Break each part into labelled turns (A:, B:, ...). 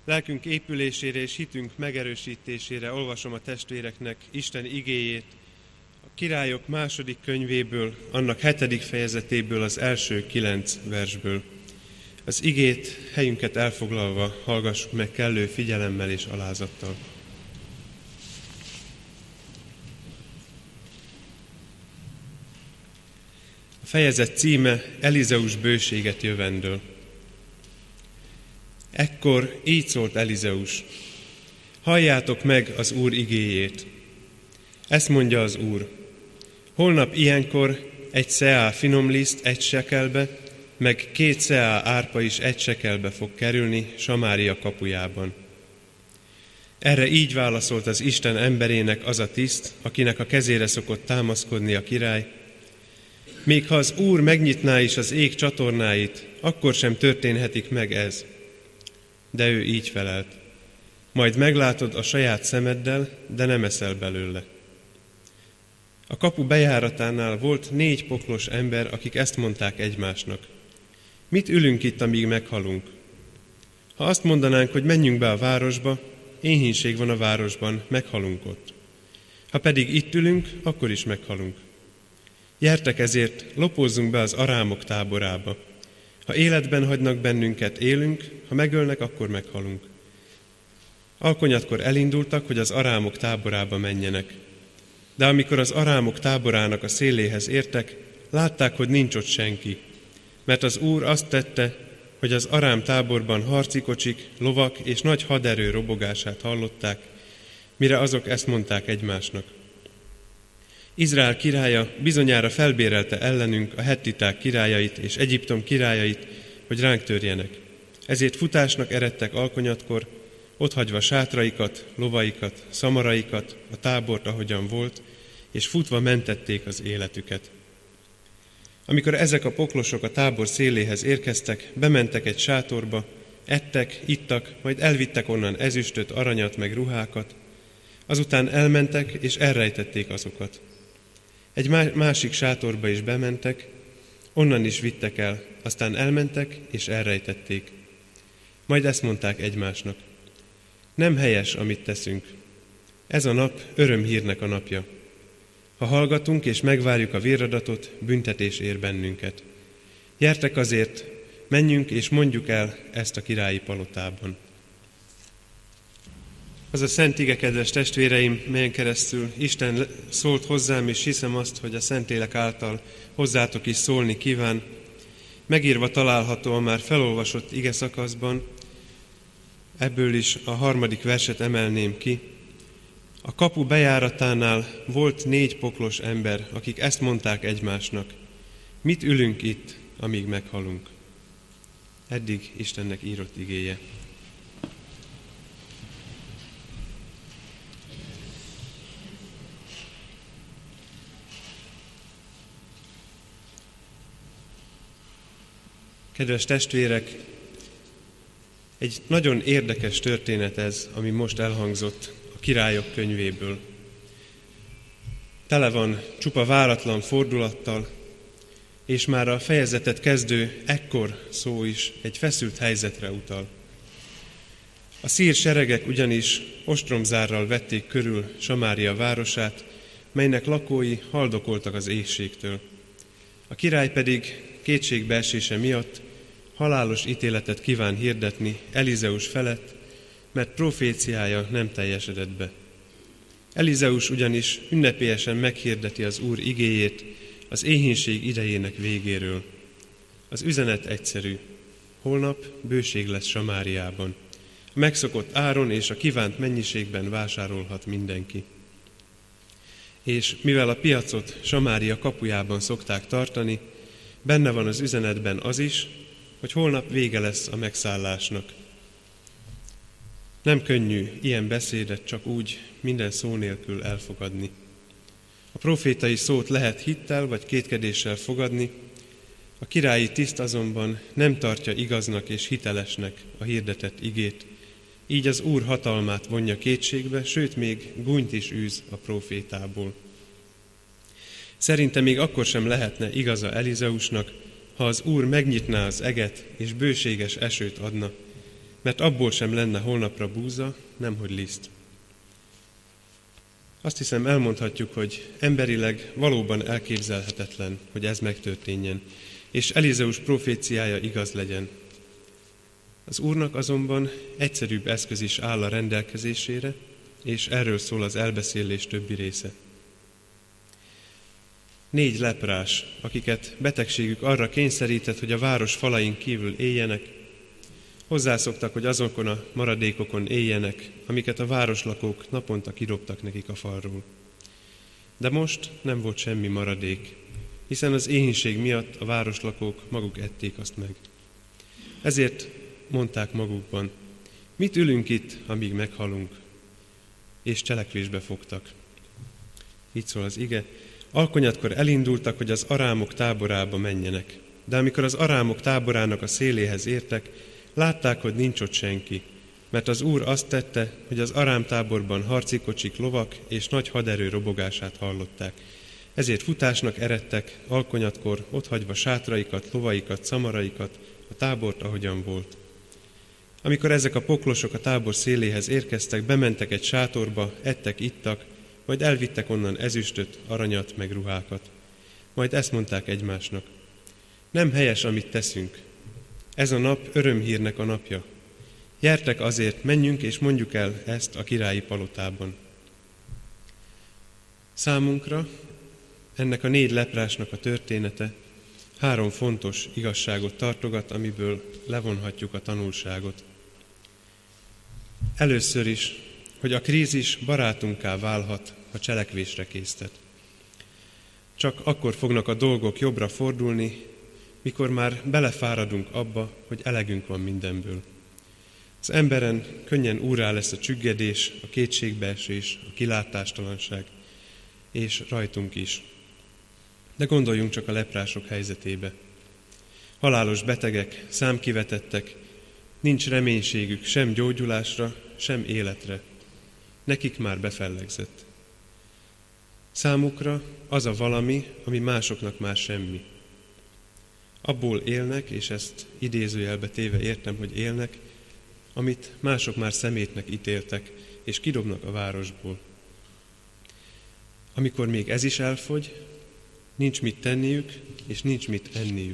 A: Lelkünk épülésére és hitünk megerősítésére olvasom a testvéreknek Isten igéjét, a Királyok 2. könyvéből, annak 7. fejezetéből, az első 9 versből. Az igét helyünket elfoglalva hallgassuk meg kellő figyelemmel és alázattal. A fejezet címe Elizeus bőséget jövendől. Ekkor így szólt Elizeus: halljátok meg az Úr igéjét. Ezt mondja az Úr: holnap ilyenkor 1 szeá finomliszt 1 sekelbe, meg 2 szeá árpa is 1 sekelbe fog kerülni Samária kapujában. Erre így válaszolt az Isten emberének az a tiszt, akinek a kezére szokott támaszkodni a király: még ha az Úr megnyitná is az ég csatornáit, akkor sem történhetik meg ez. De ő így felelt: majd meglátod a saját szemeddel, de nem eszel belőle. A kapu bejáratánál volt 4 poklos ember, akik ezt mondták egymásnak: mit ülünk itt, amíg meghalunk? Ha azt mondanánk, hogy menjünk be a városba, éhínség van a városban, meghalunk ott. Ha pedig itt ülünk, akkor is meghalunk. Gyertek ezért, lopózzunk be az arámok táborába. Ha életben hagynak bennünket, élünk, ha megölnek, akkor meghalunk. Alkonyatkor elindultak, hogy az arámok táborába menjenek. De amikor az arámok táborának a széléhez értek, látták, hogy nincs ott senki. Mert az Úr azt tette, hogy az arám táborban harci kocsik, lovak és nagy haderő robogását hallották, mire azok ezt mondták egymásnak: Izrael királya bizonyára felbérelte ellenünk a hettiták királyait és Egyiptom királyait, hogy ránk törjenek. Ezért futásnak eredtek alkonyatkor, otthagyva sátraikat, lovaikat, szamaraikat, a tábort, ahogyan volt, és futva mentették az életüket. Amikor ezek a poklosok a tábor széléhez érkeztek, bementek egy sátorba, ettek, ittak, majd elvittek onnan ezüstöt, aranyat meg ruhákat, azután elmentek és elrejtették azokat. Egy másik sátorba is bementek, onnan is vittek el, aztán elmentek és elrejtették. Majd ezt mondták egymásnak: nem helyes, amit teszünk. Ez a nap örömhírnek a napja. Ha hallgatunk és megvárjuk a véradatot, büntetés ér bennünket. Gyertek azért, menjünk és mondjuk el ezt a királyi palotában. Az a szent ige, kedves testvéreim, melyen keresztül Isten szólt hozzám, és hiszem azt, hogy a Szentlélek által hozzátok is szólni kíván, megírva található a már felolvasott ige szakaszban. Ebből is a 3. verset emelném ki. A kapu bejáratánál volt 4 poklos ember, akik ezt mondták egymásnak: mit ülünk itt, amíg meghalunk? Eddig Istennek írott igéje. Kedves testvérek, egy nagyon érdekes történet ez, ami most elhangzott a Királyok könyvéből. Tele van csupa váratlan fordulattal, és már a fejezetet kezdő ekkor szó is egy feszült helyzetre utal. A szír seregek ugyanis ostromzárral vették körül Samária városát, melynek lakói haldokoltak az éhségtől. A király pedig kétségbeesése miatt halálos ítéletet kíván hirdetni Elizeus felett, mert proféciája nem teljesedett be. Elizeus ugyanis ünnepélyesen meghirdeti az Úr igéjét az éhínség idejének végéről. Az üzenet egyszerű: holnap bőség lesz Samáriában. A megszokott áron és a kívánt mennyiségben vásárolhat mindenki. És mivel a piacot Samária kapujában szokták tartani, benne van az üzenetben az is, hogy holnap vége lesz a megszállásnak. Nem könnyű ilyen beszédet csak úgy, minden szó nélkül elfogadni. A profétai szót lehet hittel vagy kétkedéssel fogadni, a királyi tiszt azonban nem tartja igaznak és hitelesnek a hirdetett igét, így az Úr hatalmát vonja kétségbe, sőt még gúnyt is űz a profétából. Szerinte még akkor sem lehetne igaza Elizeusnak, ha az Úr megnyitná az eget és bőséges esőt adna, mert abból sem lenne holnapra búza, nemhogy liszt. Azt hiszem, elmondhatjuk, hogy emberileg valóban elképzelhetetlen, hogy ez megtörténjen, és Elizeus proféciája igaz legyen. Az Úrnak azonban egyszerűbb eszköz is áll a rendelkezésére, és erről szól az elbeszélés többi része. 4 leprás, akiket betegségük arra kényszerített, hogy a város falain kívül éljenek, hozzászoktak, hogy azokon a maradékokon éljenek, amiket a városlakók naponta kidobtak nekik a falról. De most nem volt semmi maradék, hiszen az éhínség miatt a városlakók maguk ették azt meg. Ezért mondták magukban, mit ülünk itt, amíg meghalunk? És cselekvésbe fogtak. Így szól az ige, alkonyatkor elindultak, hogy az arámok táborába menjenek. De amikor az arámok táborának a széléhez értek, látták, hogy nincs ott senki, mert az Úr azt tette, hogy az arám táborban harcikocsik, lovak és nagy haderő robogását hallották. Ezért futásnak eredtek, alkonyatkor otthagyva sátraikat, lovaikat, szamaraikat, a tábort, ahogyan volt. Amikor ezek a poklosok a tábor széléhez érkeztek, bementek egy sátorba, ettek, ittak, majd elvittek onnan ezüstöt, aranyat, meg ruhákat. Majd ezt mondták egymásnak. Nem helyes, amit teszünk. Ez a nap örömhírnek a napja. Gyertek azért, menjünk és mondjuk el ezt a királyi palotában. Számunkra ennek a 4 leprásnak a története 3 fontos igazságot tartogat, amiből levonhatjuk a tanulságot. Először is, hogy a krízis barátunká válhat, ha cselekvésre késztet. Csak akkor fognak a dolgok jobbra fordulni, mikor már belefáradunk abba, hogy elegünk van mindenből. Az emberen könnyen úrrá lesz a csüggedés, a kétségbeesés, a kilátástalanság, és rajtunk is. De gondoljunk csak a leprások helyzetébe. Halálos betegek, számkivetettek, nincs reménységük sem gyógyulásra, sem életre. Nekik már befellegzett. Számukra az a valami, ami másoknak már semmi. Abból élnek, és ezt idézőjelbe téve értem, hogy élnek, amit mások már szemétnek ítéltek, és kidobnak a városból. Amikor még ez is elfogy, nincs mit tenniük, és nincs mit enniük.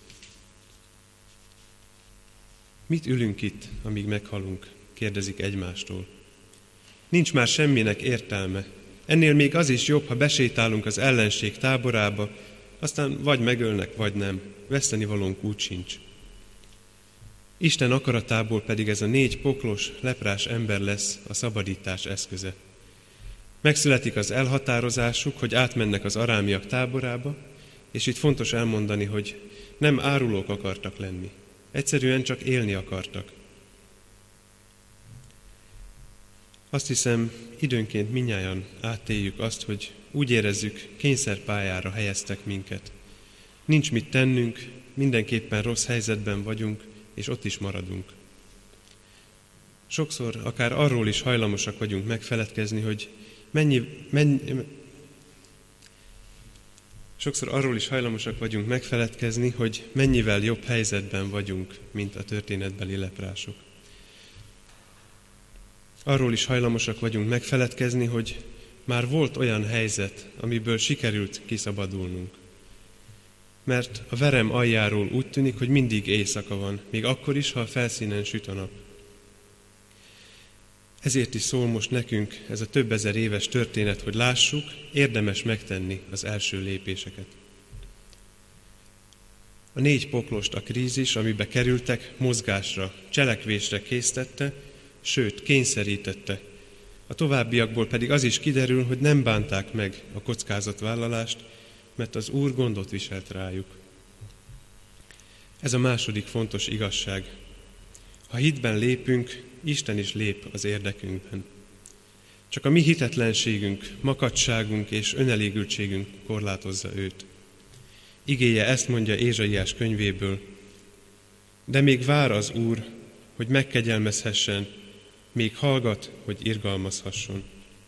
A: Mit ülünk itt, amíg meghalunk? Kérdezik egymástól. Nincs már semminek értelme. Ennél még az is jobb, ha besétálunk az ellenség táborába, aztán vagy megölnek, vagy nem. Vesztenivalónk úgy sincs. Isten akaratából pedig ez a 4 poklos, leprás ember lesz a szabadítás eszköze. Megszületik az elhatározásuk, hogy átmennek az arámiak táborába, és itt fontos elmondani, hogy nem árulók akartak lenni. Egyszerűen csak élni akartak. Azt hiszem, időnként mindnyájan átéljük azt, hogy úgy érezzük, kényszerpályára helyeztek minket. Nincs mit tennünk, mindenképpen rossz helyzetben vagyunk, és ott is maradunk. Sokszor akár arról is hajlamosak vagyunk megfeledkezni, hogy mennyivel jobb helyzetben vagyunk, mint a történetbeli leprások. Arról is hajlamosak vagyunk megfeledkezni, hogy már volt olyan helyzet, amiből sikerült kiszabadulnunk. Mert a verem aljáról úgy tűnik, hogy mindig éjszaka van, még akkor is, ha a felszínen süt a nap. Ezért is szól most nekünk ez a több ezer éves történet, hogy lássuk, érdemes megtenni az első lépéseket. A 4 poklost a krízis, amibe kerültek, mozgásra, cselekvésre késztette, sőt, kényszerítette. A továbbiakból pedig az is kiderül, hogy nem bánták meg a kockázatvállalást, mert az Úr gondot viselt rájuk. Ez a második fontos igazság. Ha hitben lépünk, Isten is lép az érdekünkben. Csak a mi hitetlenségünk, makadságunk és önelégültségünk korlátozza őt. Igéje ezt mondja Ézsaiás könyvéből. De még vár az Úr, hogy megkegyelmezhessen, még hallgat, hogy irgalmazhasson.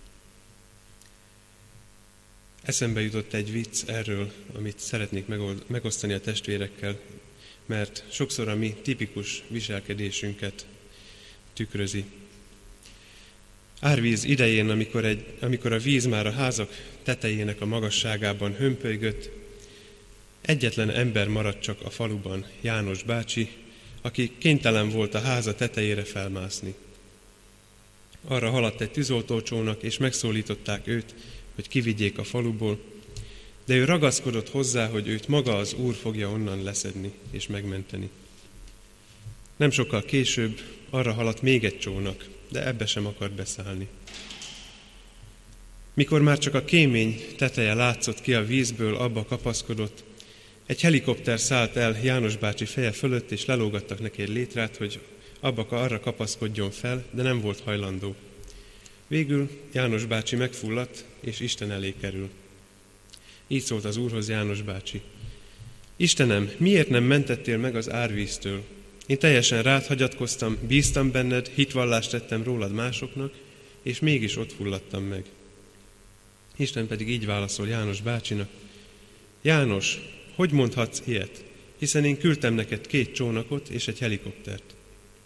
A: Eszembe jutott egy vicc erről, amit szeretnék megosztani a testvérekkel, mert sokszor a mi tipikus viselkedésünket tükrözi. Árvíz idején, amikor a víz már a házak tetejének a magasságában hömpölygött, egyetlen ember maradt csak a faluban, János bácsi, aki kénytelen volt a háza tetejére felmászni. Arra haladt egy tűzoltócsónak, és megszólították őt, hogy kivigyék a faluból, de ő ragaszkodott hozzá, hogy őt maga az Úr fogja onnan leszedni és megmenteni. Nem sokkal később arra haladt még egy csónak, de ebbe sem akart beszállni. Mikor már csak a kémény teteje látszott ki a vízből, abba kapaszkodott, egy helikopter szállt el János bácsi feje fölött, és lelógattak neki egy létrát, hogy arra kapaszkodjon fel, de nem volt hajlandó. Végül János bácsi megfulladt, és Isten elé kerül. Így szólt az Úrhoz János bácsi: Istenem, miért nem mentettél meg az árvíztől? Én teljesen rád hagyatkoztam, bíztam benned, hitvallást tettem rólad másoknak, és mégis ott fulladtam meg. Isten pedig így válaszol János bácsinak: János, hogy mondhatsz ilyet? Hiszen én küldtem neked 2 csónakot és egy helikoptert.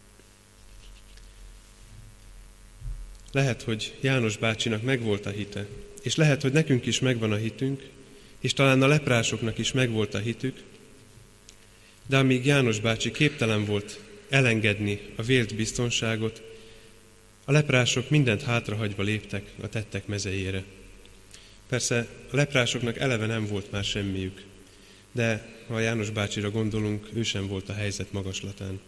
A: Lehet, hogy János bácsinak megvolt a hite, és lehet, hogy nekünk is megvan a hitünk, és talán a leprásoknak is megvolt a hitük, de amíg János bácsi képtelen volt elengedni a vélt biztonságot, a leprások mindent hátrahagyva léptek a tettek mezejére. Persze a leprásoknak eleve nem volt már semmiük, de ha a János bácsira gondolunk, ő sem volt a helyzet magaslatán.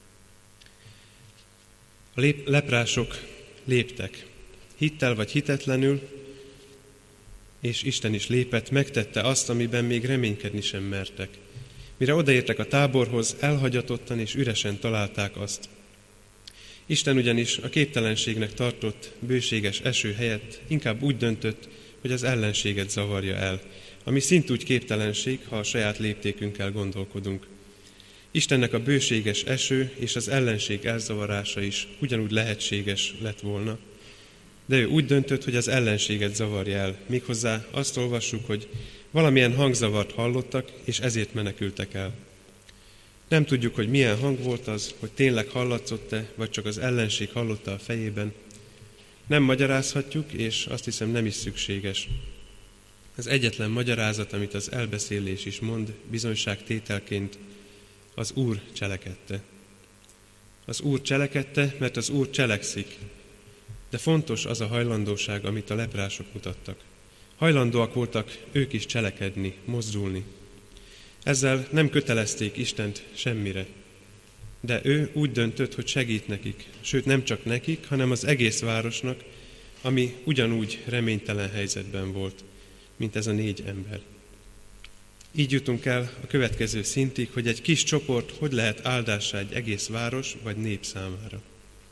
A: A leprások léptek, hittel vagy hitetlenül, és Isten is lépett, megtette azt, amiben még reménykedni sem mertek. Mire odaértek a táborhoz, elhagyatottan és üresen találták azt. Isten ugyanis a képtelenségnek tartott bőséges eső helyett inkább úgy döntött, hogy az ellenséget zavarja el, ami szintúgy képtelenség, ha a saját léptékünkkel gondolkodunk. Istennek a bőséges eső és az ellenség elzavarása is ugyanúgy lehetséges lett volna, de ő úgy döntött, hogy az ellenséget zavarja el. Méghozzá azt olvassuk, hogy valamilyen hangzavart hallottak, és ezért menekültek el. Nem tudjuk, hogy milyen hang volt az, hogy tényleg hallatszott-e, vagy csak az ellenség hallotta a fejében. Nem magyarázhatjuk, és azt hiszem nem is szükséges. Az egyetlen magyarázat, amit az elbeszélés is mond, bizonyságtételként, az Úr cselekedte. Az Úr cselekedte, mert az Úr cselekszik. De fontos az a hajlandóság, amit a leprások mutattak. Hajlandóak voltak ők is cselekedni, mozdulni. Ezzel nem kötelezték Istent semmire. De ő úgy döntött, hogy segít nekik, sőt nem csak nekik, hanem az egész városnak, ami ugyanúgy reménytelen helyzetben volt, mint ez a 4 ember. Így jutunk el a következő szintig, hogy egy kis csoport hogy lehet áldássá egy egész város vagy nép számára.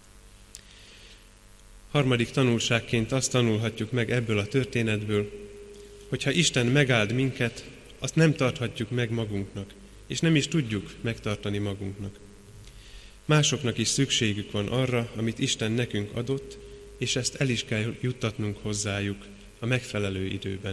A: Harmadik tanulságként azt tanulhatjuk meg ebből a történetből, hogy ha Isten megáld minket, azt nem tarthatjuk meg magunknak, és nem is tudjuk megtartani magunknak. Másoknak is szükségük van arra, amit Isten nekünk adott, és ezt el is kell juttatnunk hozzájuk a megfelelő időben.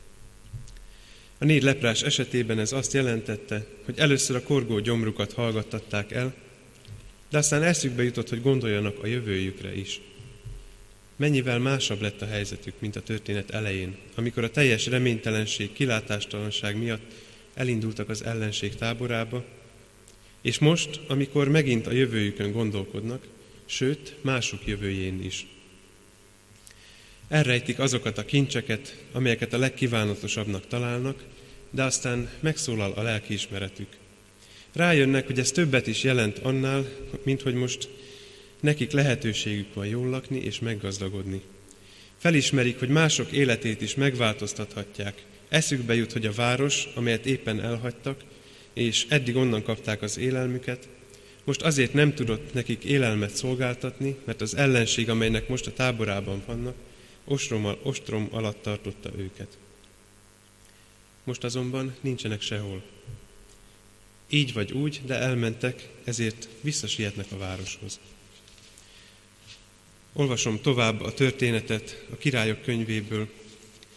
A: A 4 leprás esetében ez azt jelentette, hogy először a korgó gyomrukat hallgattatták el, de aztán eszükbe jutott, hogy gondoljanak a jövőjükre is. Mennyivel másabb lett a helyzetük, mint a történet elején, amikor a teljes reménytelenség, kilátástalanság miatt elindultak az ellenség táborába, és most, amikor megint a jövőjükön gondolkodnak, sőt, mások jövőjén is. Elrejtik azokat a kincseket, amelyeket a legkívánatosabbnak találnak, de aztán megszólal a lelkiismeretük. Rájönnek, hogy ez többet is jelent annál, mint hogy most nekik lehetőségük van jól lakni és meggazdagodni. Felismerik, hogy mások életét is megváltoztathatják. Eszükbe jut, hogy a város, amelyet éppen elhagytak, és eddig onnan kapták az élelmüket, most azért nem tudott nekik élelmet szolgáltatni, mert az ellenség, amelynek most a táborában vannak, ostrom alatt tartotta őket. Most azonban nincsenek sehol. Így vagy úgy, de elmentek, ezért visszasietnek a városhoz. Olvasom tovább a történetet a Királyok könyvéből,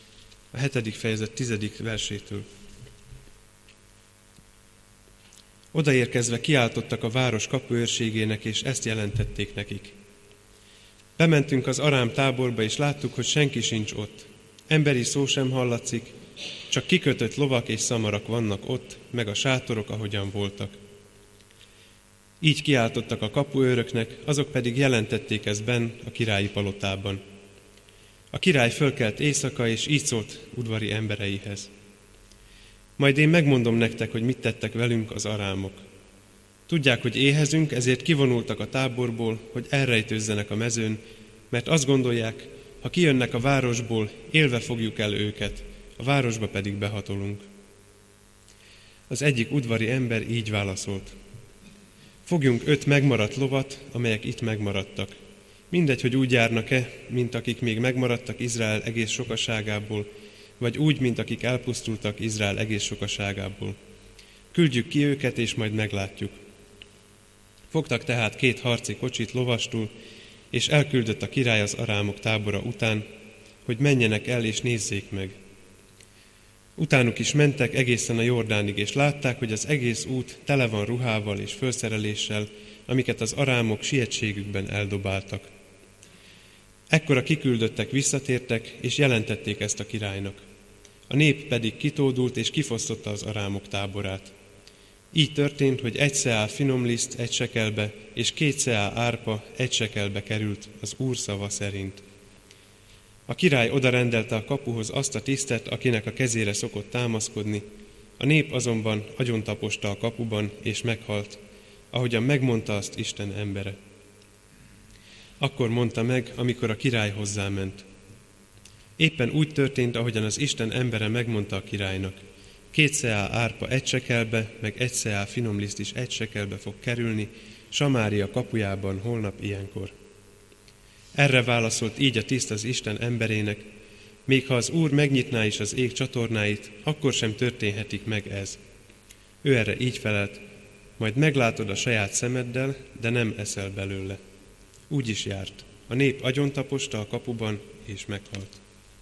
A: a 7. fejezet 10. versétől. Odaérkezve kiáltottak a város kapuőrségének, és ezt jelentették nekik. Bementünk az arám táborba, és láttuk, hogy senki sincs ott. Emberi szó sem hallatszik, csak kikötött lovak és szamarak vannak ott, meg a sátorok, ahogyan voltak. Így kiáltottak a kapuőröknek, azok pedig jelentették ezt benn a királyi palotában. A király fölkelt éjszaka, és így szólt udvari embereihez. Majd én megmondom nektek, hogy mit tettek velünk az arámok. Tudják, hogy éhezünk, ezért kivonultak a táborból, hogy elrejtőzzenek a mezőn, mert azt gondolják, ha kijönnek a városból, élve fogjuk el őket, a városba pedig behatolunk. Az egyik udvari ember így válaszolt. Fogjunk 5 megmaradt lovat, amelyek itt megmaradtak. Mindegy, hogy úgy járnak-e, mint akik még megmaradtak Izrael egész sokaságából, vagy úgy, mint akik elpusztultak Izrael egész sokaságából. Küldjük ki őket, és majd meglátjuk. Fogtak tehát 2 harci kocsit lovastul, és elküldött a király az arámok tábora után, hogy menjenek el és nézzék meg. Utánuk is mentek egészen a Jordánig, és látták, hogy az egész út tele van ruhával és fölszereléssel, amiket az arámok sietségükben eldobáltak. Ekkor a kiküldöttek visszatértek, és jelentették ezt a királynak. A nép pedig kitódult, és kifosztotta az arámok táborát. Így történt, hogy 1 szeál finomliszt 1 sekelbe, és 2 szeál árpa 1 sekelbe került az Úr szava szerint. A király odarendelte a kapuhoz azt a tisztet, akinek a kezére szokott támaszkodni, a nép azonban agyontaposta a kapuban, és meghalt, ahogyan megmondta azt Isten embere. Akkor mondta meg, amikor a király hozzáment. Éppen úgy történt, ahogyan az Isten embere megmondta a királynak. 2 szeál árpa 1 sekelbe, meg 1 szeál finomliszt is 1 sekelbe fog kerülni, Samária kapujában holnap ilyenkor. Erre válaszolt így a tiszt az Isten emberének, még ha az Úr megnyitná is az ég csatornáit, akkor sem történhetik meg ez. Ő erre így felelt, majd meglátod a saját szemeddel, de nem eszel belőle. Úgy is járt. A nép agyontaposta a kapuban, és meghalt.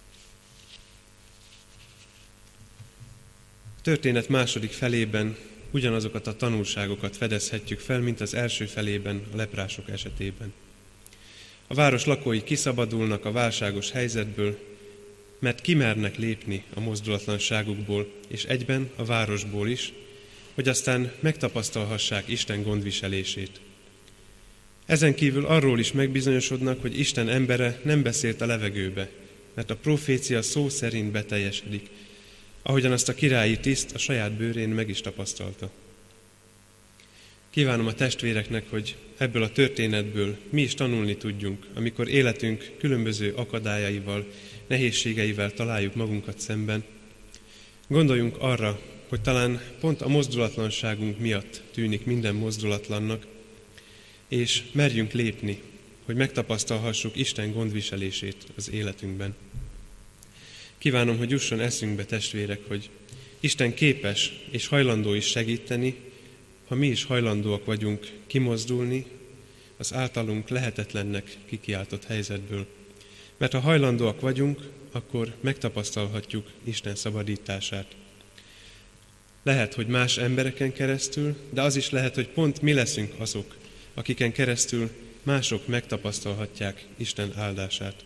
A: A történet második felében ugyanazokat a tanulságokat fedezhetjük fel, mint az első felében a leprások esetében. A város lakói kiszabadulnak a válságos helyzetből, mert kimernek lépni a mozdulatlanságukból, és egyben a városból is, hogy aztán megtapasztalhassák Isten gondviselését. Ezen kívül arról is megbizonyosodnak, hogy Isten embere nem beszélt a levegőbe, mert a profécia szó szerint beteljesedik, ahogyan azt a királyi tiszt a saját bőrén meg is tapasztalta. Kívánom a testvéreknek, hogy ebből a történetből mi is tanulni tudjunk, amikor életünk különböző akadályaival, nehézségeivel találjuk magunkat szemben. Gondoljunk arra, hogy talán pont a mozdulatlanságunk miatt tűnik minden mozdulatlannak, és merjünk lépni, hogy megtapasztalhassuk Isten gondviselését az életünkben. Kívánom, hogy jusson eszünkbe, testvérek, hogy Isten képes és hajlandó is segíteni, ha mi is hajlandóak vagyunk kimozdulni az általunk lehetetlennek kikiáltott helyzetből. Mert ha hajlandóak vagyunk, akkor megtapasztalhatjuk Isten szabadítását. Lehet, hogy más embereken keresztül, de az is lehet, hogy pont mi leszünk azok, akiken keresztül mások megtapasztalhatják Isten áldását.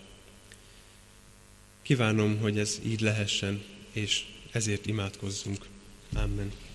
A: Kívánom, hogy ez így lehessen, és ezért imádkozzunk. Amen.